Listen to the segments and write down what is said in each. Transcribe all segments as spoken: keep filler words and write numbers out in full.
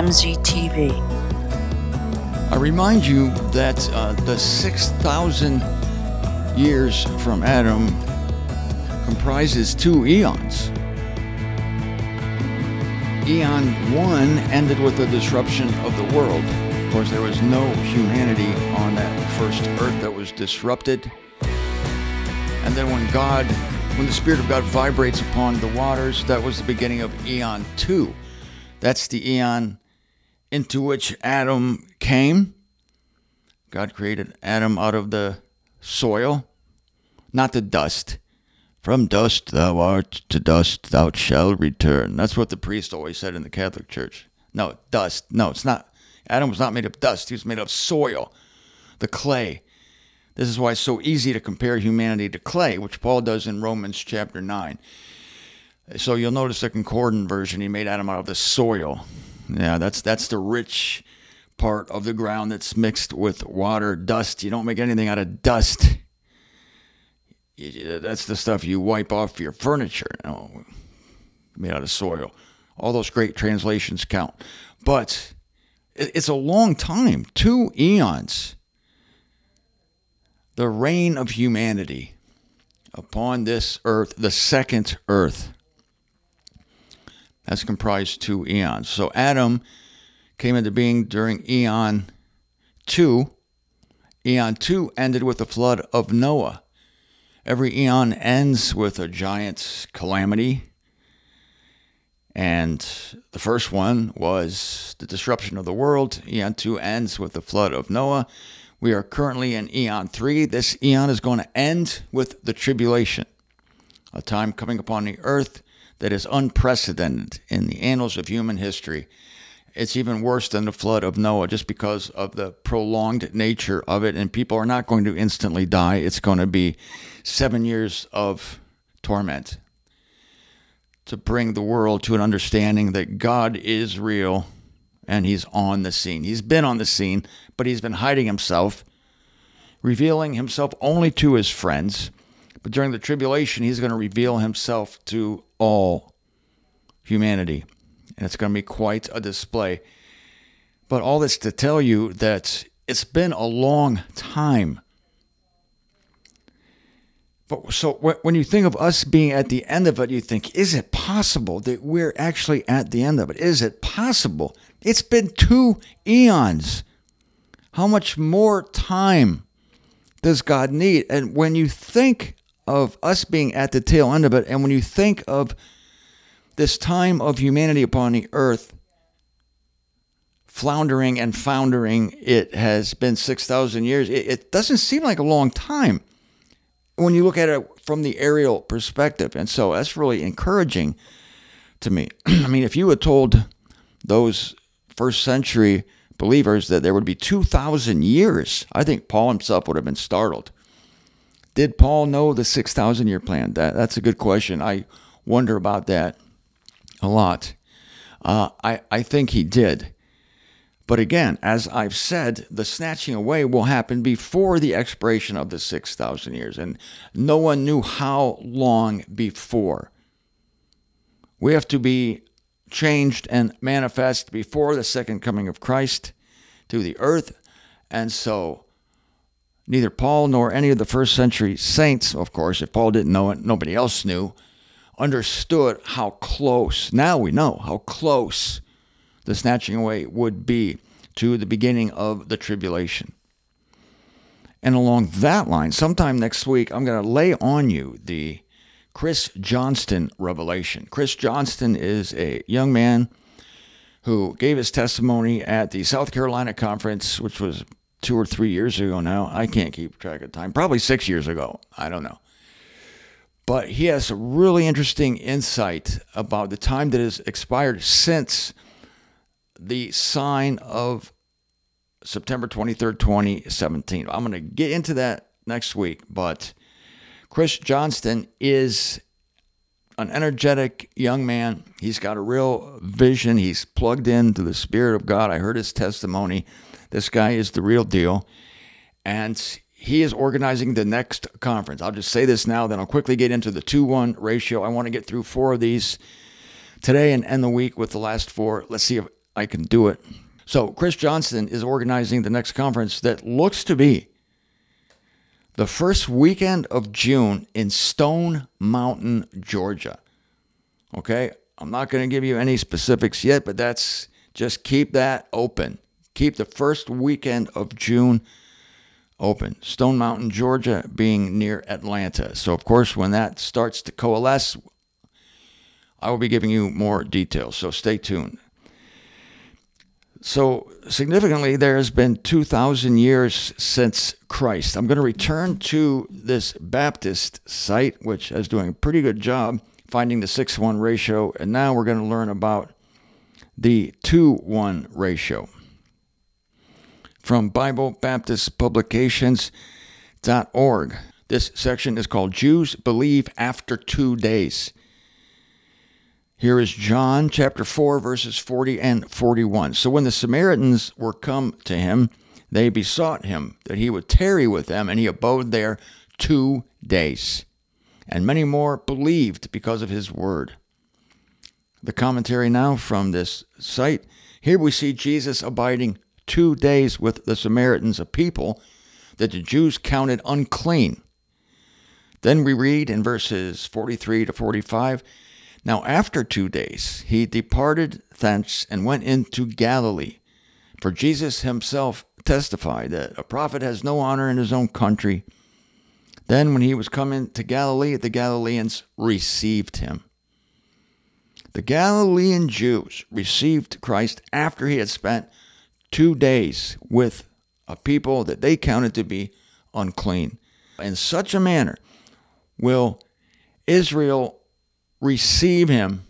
M Z T V. I remind you that uh, the six thousand years from Adam comprises two eons. Eon one ended with the disruption of the world. Of course, there was no humanity on that first earth that was disrupted. And then when God, when the Spirit of God vibrates upon the waters, that was the beginning of Eon two. That's the eon into which Adam came. God created Adam out of the soil, not the dust. From dust thou art, to dust thou shalt return. That's what the priest always said in the Catholic Church. No, dust. No, it's not. Adam was not made of dust. He was made of soil, the clay. This is why it's so easy to compare humanity to clay, which Paul does in Romans chapter nine. So you'll notice the concordant version, he made Adam out of the soil. Yeah, that's that's the rich part of the ground that's mixed with water, dust. You don't make anything out of dust. That's the stuff you wipe off your furniture, you know, made out of soil. All those great translations count. But it's a long time, two eons. The reign of humanity upon this earth, the second earth, has comprised two eons. So Adam came into being during Eon two. Eon two ended with the flood of Noah. Every eon ends with a giant calamity. And the first one was the disruption of the world. Eon two ends with the flood of Noah. We are currently in Eon three. This eon is going to end with the tribulation, a time coming upon the earth that is unprecedented in the annals of human history. It's even worse than the flood of Noah just because of the prolonged nature of it, and people are not going to instantly die. It's going to be seven years of torment to bring the world to an understanding that God is real and he's on the scene. He's been on the scene, but he's been hiding himself, revealing himself only to his friends. But during the tribulation, he's going to reveal himself to all humanity. And it's going to be quite a display. But all this to tell you that it's been a long time. But so when you think of us being at the end of it, you think, is it possible that we're actually at the end of it? Is it possible? It's been two eons. How much more time does God need? And when you think of us being at the tail end of it, and when you think of this time of humanity upon the earth, floundering and foundering, it has been six thousand years. It, it doesn't seem like a long time when you look at it from the aerial perspective. And so that's really encouraging to me. I mean, if you had told those first century believers that there would be two thousand years, I think Paul himself would have been startled. Did Paul know the six thousand year plan? That, that's a good question. I wonder about that a lot. Uh, I, I think he did. But again, as I've said, the snatching away will happen before the expiration of the six thousand years. And no one knew how long before. We have to be changed and manifest before the second coming of Christ to the earth. And so neither Paul nor any of the first century saints, of course, if Paul didn't know it, nobody else knew, understood how close, now we know how close the snatching away would be to the beginning of the tribulation. And along that line, sometime next week, I'm going to lay on you the Chris Johnston revelation. Chris Johnston is a young man who gave his testimony at the South Carolina conference, which was two or three years ago now. I can't keep track of time. Probably six years ago. I don't know. But he has a really interesting insight about the time that has expired since the sign of September twenty-third, twenty seventeen. I'm going to get into that next week, but Chris Johnston is an energetic young man. He's got a real vision. He's plugged into the Spirit of God. I heard his testimony. This guy is the real deal. And he is organizing the next conference. I'll just say this now, then I'll quickly get into the two one ratio. I want to get through four of these today and end the week with the last four. Let's see if I can do it. So Chris Johnston is organizing the next conference that looks to be the first weekend of June in Stone Mountain, Georgia. Okay, I'm not going to give you any specifics yet, but that's just keep that open. Keep the first weekend of June open. Stone Mountain, Georgia, being near Atlanta. So, of course, when that starts to coalesce, I will be giving you more details. So stay tuned. So, significantly, there has been two thousand years since Christ. I'm going to return to this Baptist site, which is doing a pretty good job finding the six one ratio. And now we're going to learn about the two one ratio. From Bible Baptist Publications dot org. This section is called Jews Believe After Two Days. Here is John chapter four, verses forty and forty-one. So when the Samaritans were come to him, they besought him that he would tarry with them, and he abode there two days. And many more believed because of his word. The commentary now from this site. Here we see Jesus abiding two days with the Samaritans, a people that the Jews counted unclean. Then we read in verses forty-three to forty-five, Now after two days he departed thence and went into Galilee. For Jesus himself testified that a prophet has no honor in his own country. Then when he was come into Galilee, the Galileans received him. The Galilean Jews received Christ after he had spent two days with a people that they counted to be unclean. In such a manner will Israel receive him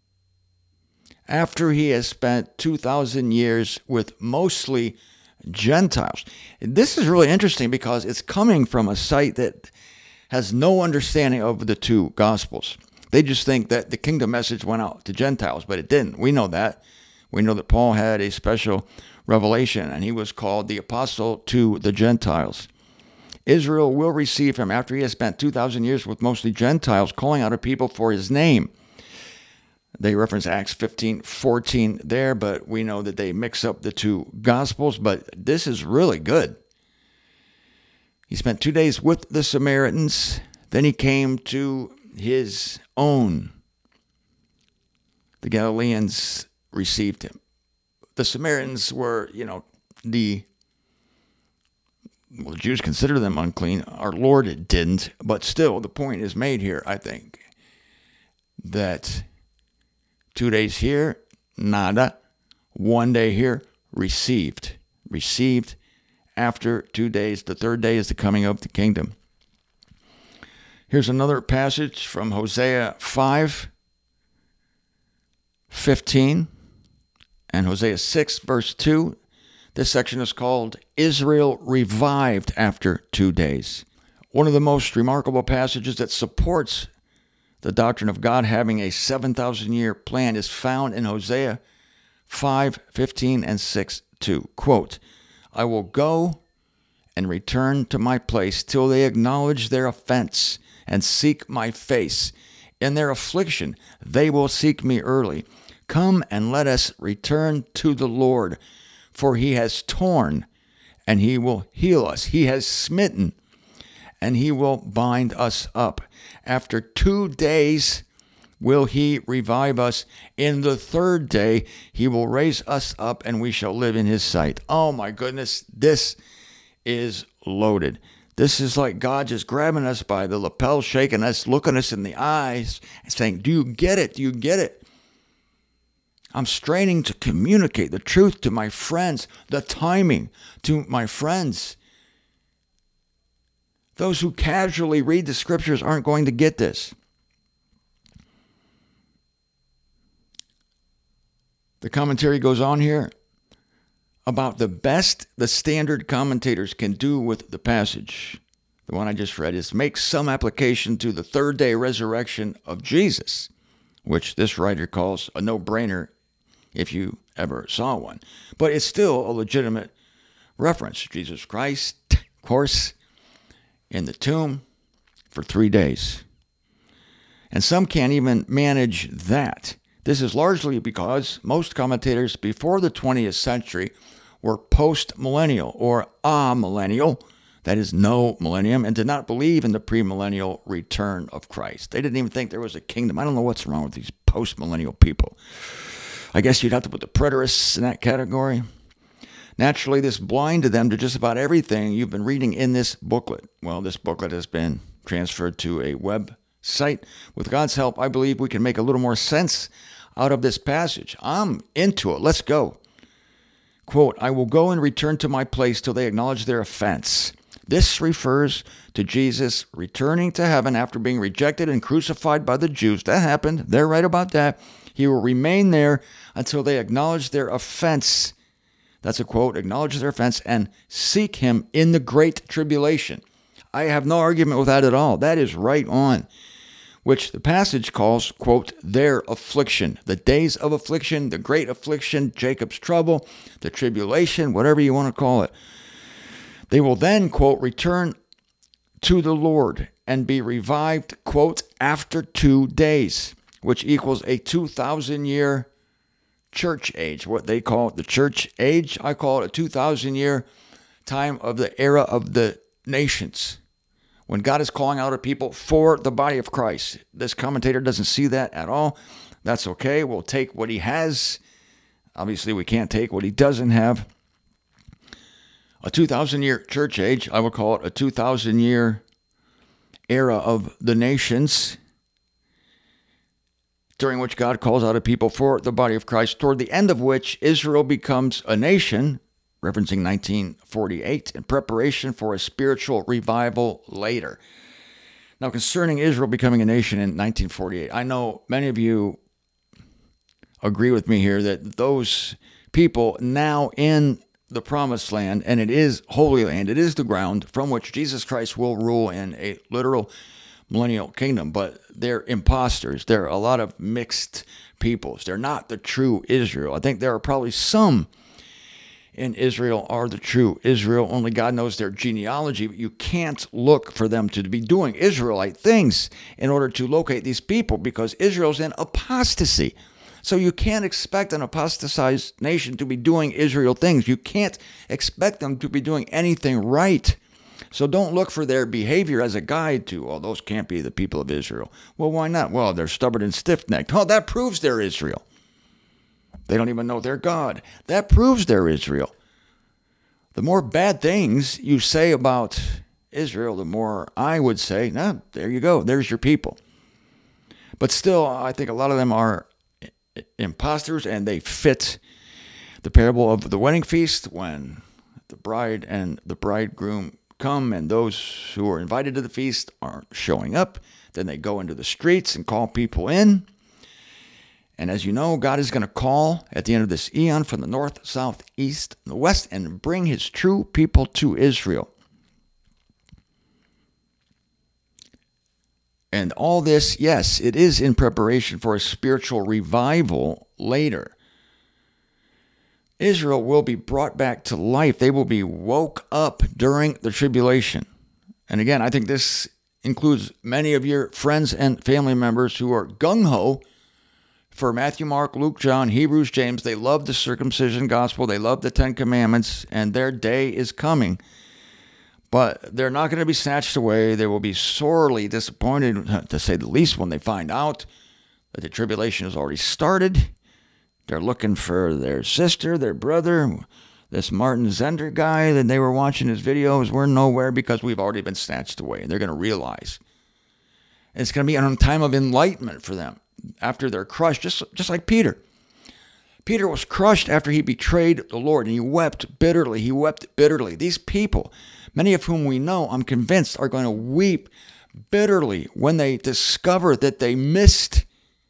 after he has spent two thousand years with mostly Gentiles. This is really interesting because it's coming from a site that has no understanding of the two Gospels. They just think that the kingdom message went out to Gentiles, but it didn't. We know that. We know that Paul had a special revelation, and he was called the apostle to the Gentiles. Israel will receive him after he has spent two thousand years with mostly Gentiles, calling out a people for his name. They reference Acts fifteen fourteen there, but we know that they mix up the two Gospels, but this is really good. He spent two days with the Samaritans, then he came to his own. The Galileans received him. The Samaritans were, you know, the, well, the Jews considered them unclean. Our Lord didn't, but still the point is made here, I think, that two days here, nada. One day here, received. Received after two days. The third day is the coming of the kingdom. Here's another passage from Hosea five fifteen and Hosea six, verse two. This section is called Israel Revived After Two Days. One of the most remarkable passages that supports the doctrine of God having a seven thousand year plan is found in Hosea five fifteen and six two. Quote, I will go and return to my place till they acknowledge their offense and seek my face. In their affliction they will seek me early. Come and let us return to the Lord, for he has torn and he will heal us. He has smitten and he will bind us up. After two days will he revive us. In the third day he will raise us up, and we shall live in his sight. Oh my goodness, this is loaded. This is like God just grabbing us by the lapel, shaking us, looking us in the eyes, and saying, do you get it? Do you get it? I'm straining to communicate the truth to my friends, the timing to my friends. Those who casually read the scriptures aren't going to get this. The commentary goes on here about the best the standard commentators can do with the passage. The one I just read is make some application to the third day resurrection of Jesus, which this writer calls a no-brainer if you ever saw one. But it's still a legitimate reference. Jesus Christ, of course, in the tomb for three days. And some can't even manage that. This is largely because most commentators before the twentieth century were post-millennial or amillennial, that is no millennium, and did not believe in the premillennial return of Christ. They didn't even think there was a kingdom. I don't know what's wrong with these post-millennial people. I guess you'd have to put the preterists in that category. Naturally, this blinded them to just about everything you've been reading in this booklet. Well, this booklet has been transferred to a website. With God's help, I believe we can make a little more sense out of this passage. I'm into it. Let's go. Quote, I will go and return to my place till they acknowledge their offense. This refers to Jesus returning to heaven after being rejected and crucified by the Jews. That happened. They're right about that. He will remain there until they acknowledge their offense. That's a quote, acknowledge their offense and seek him in the great tribulation. I have no argument with that at all. That is right on, which the passage calls, quote, their affliction, the days of affliction, the great affliction, Jacob's trouble, the tribulation, whatever you want to call it. They will then, quote, return to the Lord and be revived, quote, after two days, which equals a two thousand year church age, what they call it, the church age. I call it a two thousand year time of the era of the nations, when God is calling out a people for the body of Christ. This commentator doesn't see that at all. That's okay. We'll take what he has. Obviously, we can't take what he doesn't have. A two thousand year church age, I would call it a two thousand year era of the nations, during which God calls out a people for the body of Christ, toward the end of which Israel becomes a nation, referencing nineteen forty-eight, in preparation for a spiritual revival later. Now, concerning Israel becoming a nation in nineteen forty-eight, I know many of you agree with me here that those people now in the promised land, and it is Holy Land, it is the ground from which Jesus Christ will rule in a literal millennial kingdom, but they're imposters. They're a lot of mixed peoples. They're not the true Israel. I think there are probably some in Israel are the true Israel. Only God knows their genealogy, but you can't look for them to be doing Israelite things in order to locate these people, because Israel's in apostasy. So you can't expect an apostatized nation to be doing Israel things. You can't expect them to be doing anything right. So don't look for their behavior as a guide to, oh, those can't be the people of Israel. Well, why not? Well, they're stubborn and stiff-necked. Oh, that proves they're Israel. They don't even know their God. That proves they're Israel. The more bad things you say about Israel, the more I would say, no, there you go. There's your people. But still, I think a lot of them are imposters, and they fit the parable of the wedding feast when the bride and the bridegroom come, and those who are invited to the feast aren't showing up. Then they go into the streets and call people in. And as you know, God is going to call at the end of this eon from the north, south, east, and the west, and bring his true people to Israel. And all this, yes, it is in preparation for a spiritual revival later. Israel will be brought back to life. They will be woke up during the tribulation. And again, I think this includes many of your friends and family members who are gung-ho for Matthew, Mark, Luke, John, Hebrews, James. They love the circumcision gospel. They love the Ten Commandments, and their day is coming. But they're not going to be snatched away. They will be sorely disappointed, to say the least, when they find out that the tribulation has already started. They're looking for their sister, their brother, this Martin Zender guy that they were watching his videos. We're nowhere because we've already been snatched away. And they're going to realize. And it's going to be a time of enlightenment for them after they're crushed, just, just like Peter. Peter was crushed after he betrayed the Lord, and he wept bitterly. He wept bitterly. These people, many of whom we know, I'm convinced, are going to weep bitterly when they discover that they missed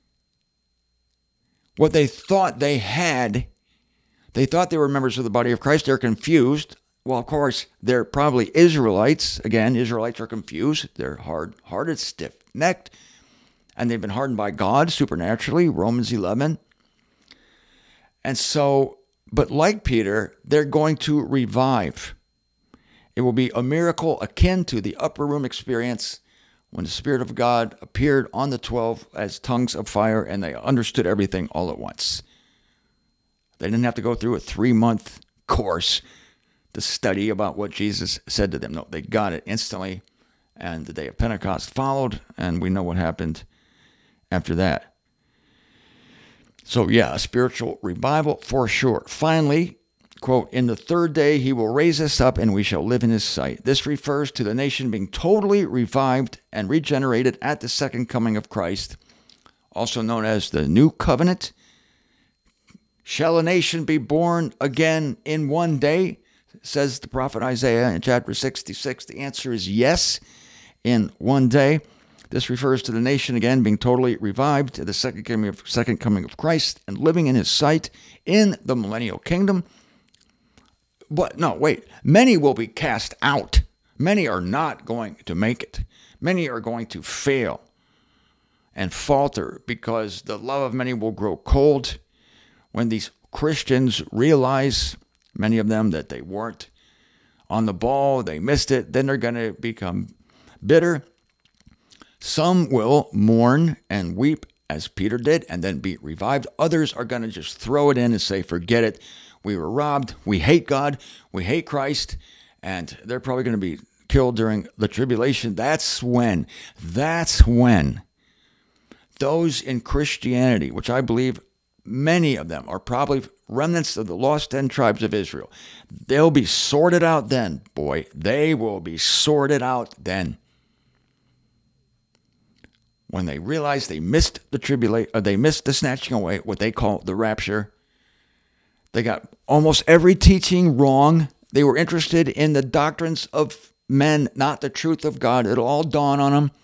what they thought they had. They thought they were members of the body of Christ. They're confused. Well, of course, they're probably Israelites. Again, Israelites are confused. They're hard-hearted, stiff-necked, and they've been hardened by God supernaturally, Romans eleven. And so, but like Peter, they're going to revive. It will be a miracle akin to the upper room experience when the Spirit of God appeared on the twelve as tongues of fire, and they understood everything all at once. They didn't have to go through a three-month course to study about what Jesus said to them. No, they got it instantly, and the day of Pentecost followed, and we know what happened after that. So yeah, a spiritual revival for sure. Finally, quote, in the third day he will raise us up and we shall live in his sight. This refers to the nation being totally revived and regenerated at the second coming of Christ, also known as the New Covenant. Shall a nation be born again in one day? Says the prophet Isaiah in chapter sixty-six. The answer is yes, in one day. This refers to the nation again being totally revived at the second coming of, second coming of Christ and living in his sight in the millennial kingdom. But no, wait. Many will be cast out. Many are not going to make it. Many are going to fail and falter because the love of many will grow cold when these Christians realize, many of them, that they weren't on the ball, they missed it, then they're going to become bitter. Some will mourn and weep as Peter did and then be revived. Others are going to just throw it in and say, forget it. We were robbed. We hate God. We hate Christ. And they're probably going to be killed during the tribulation. That's when, that's when those in Christianity, which I believe many of them are probably remnants of the lost ten tribes of Israel, they'll be sorted out then, boy. They will be sorted out then. When they realize they missed the tribulation, or they missed the snatching away, what they call the rapture. They got almost every teaching wrong. They were interested in the doctrines of men, not the truth of God. It'll all dawn on them.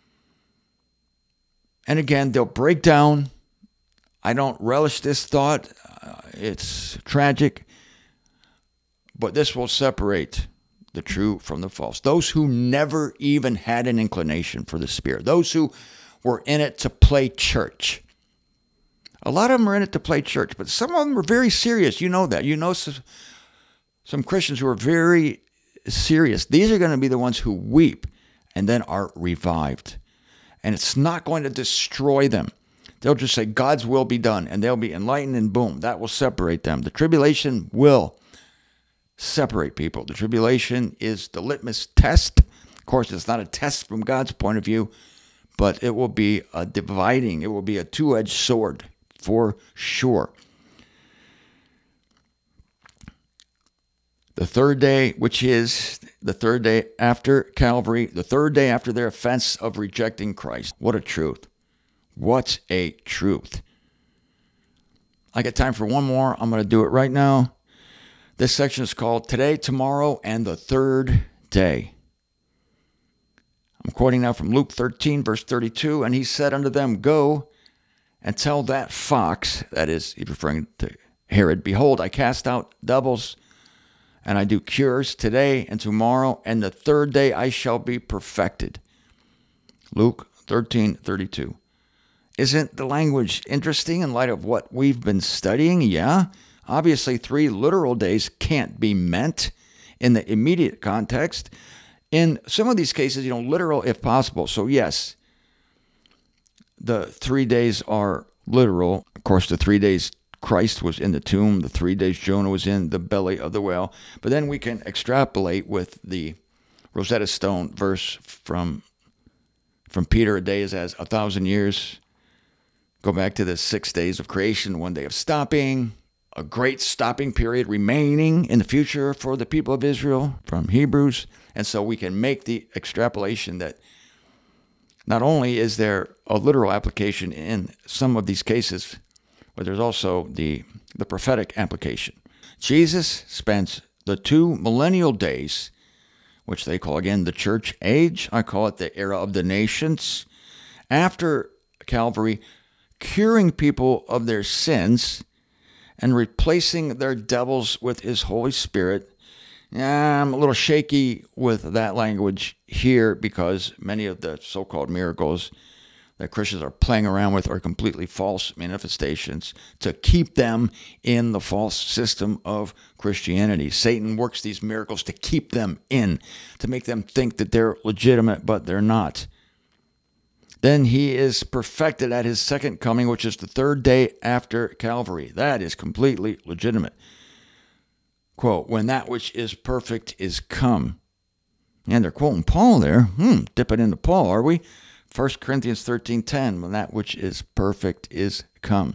And again, they'll break down. I don't relish this thought. Uh, it's tragic. But this will separate the true from the false. Those who never even had an inclination for the Spirit. Those who were in it to play church. A lot of them are in it to play church, but some of them are very serious. You know that. You know some, some Christians who are very serious. These are going to be the ones who weep and then are revived. And it's not going to destroy them. They'll just say, God's will be done, and they'll be enlightened, and boom, that will separate them. The tribulation will separate people. The tribulation is the litmus test. Of course, it's not a test from God's point of view, but it will be a dividing. It will be a two-edged sword for sure. The third day, which is the third day after Calvary, the third day after their offense of rejecting Christ. What a truth. What a truth. I got time for one more. I'm going to do it right now. This section is called Today, Tomorrow, and the Third Day. I'm quoting now from Luke thirteen, verse thirty-two. And he said unto them, Go and tell that fox, that is, he's referring to Herod, Behold, I cast out devils, and I do cures today and tomorrow, and the third day I shall be perfected. Luke thirteen, thirty-two. Isn't the language interesting in light of what we've been studying? Yeah. Obviously, three literal days can't be meant in the immediate context. In some of these cases, you know, literal if possible. So yes, the three days are literal. Of course, the three days Christ was in the tomb, the three days Jonah was in the belly of the whale. But then we can extrapolate with the Rosetta Stone verse from, from Peter, a day is as a thousand years. Go back to the six days of creation, one day of stopping, a great stopping period remaining in the future for the people of Israel from Hebrews. And so we can make the extrapolation that not only is there a literal application in some of these cases, but there's also the, the prophetic application. Jesus spends the two millennial days, which they call again the church age. I call it the era of the nations. After Calvary, curing people of their sins and replacing their devils with his Holy Spirit. Yeah, I'm a little shaky with that language here because many of the so-called miracles that Christians are playing around with are completely false manifestations to keep them in the false system of Christianity. Satan works these miracles to keep them in, to make them think that they're legitimate, but they're not. Then he is perfected at his second coming, which is the third day after Calvary. That is completely legitimate. Quote, when that which is perfect is come. And they're quoting Paul there. Hmm, dipping into Paul, are we? First Corinthians thirteen ten, when that which is perfect is come.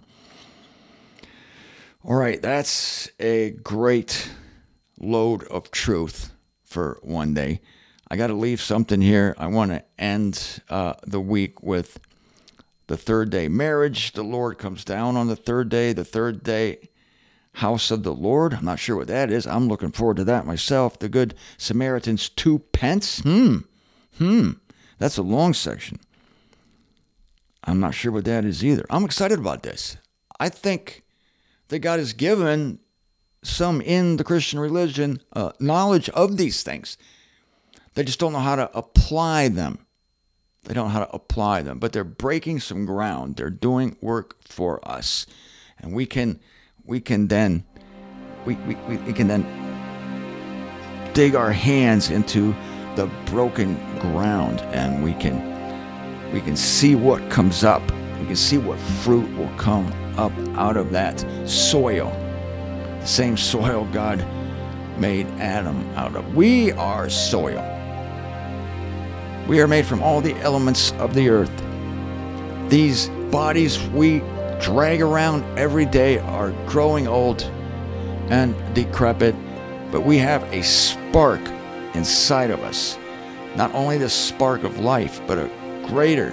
All right, that's a great load of truth for one day. I got to leave something here. I want to end uh, the week with the third day marriage. The Lord comes down on the third day. The third day house of the Lord. I'm not sure what that is. I'm looking forward to that myself. The Good Samaritan's two pence. Hmm. Hmm. That's a long section. I'm not sure what that is either. I'm excited about this. I think that God has given some in the Christian religion uh, knowledge of these things. They just don't know how to apply them. They don't know how to apply them, but they're breaking some ground. They're doing work for us. And we can we can then we, we, we can then dig our hands into the broken ground, and we can we can see what comes up. We can see what fruit will come up out of that soil. The same soil God made Adam out of. We are soil. We are made from all the elements of the earth. These bodies we drag around every day are growing old and decrepit, but we have a spark inside of us. Not only the spark of life, but a greater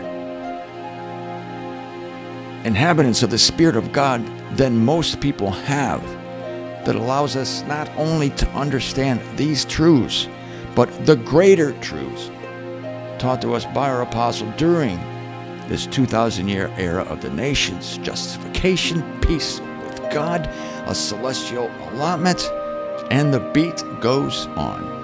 inhabitants of the Spirit of God than most people have, that allows us not only to understand these truths, but the greater truths taught to us by our apostle during this two thousand year era of the nations: justification, peace with God, a celestial allotment, and the beat goes on.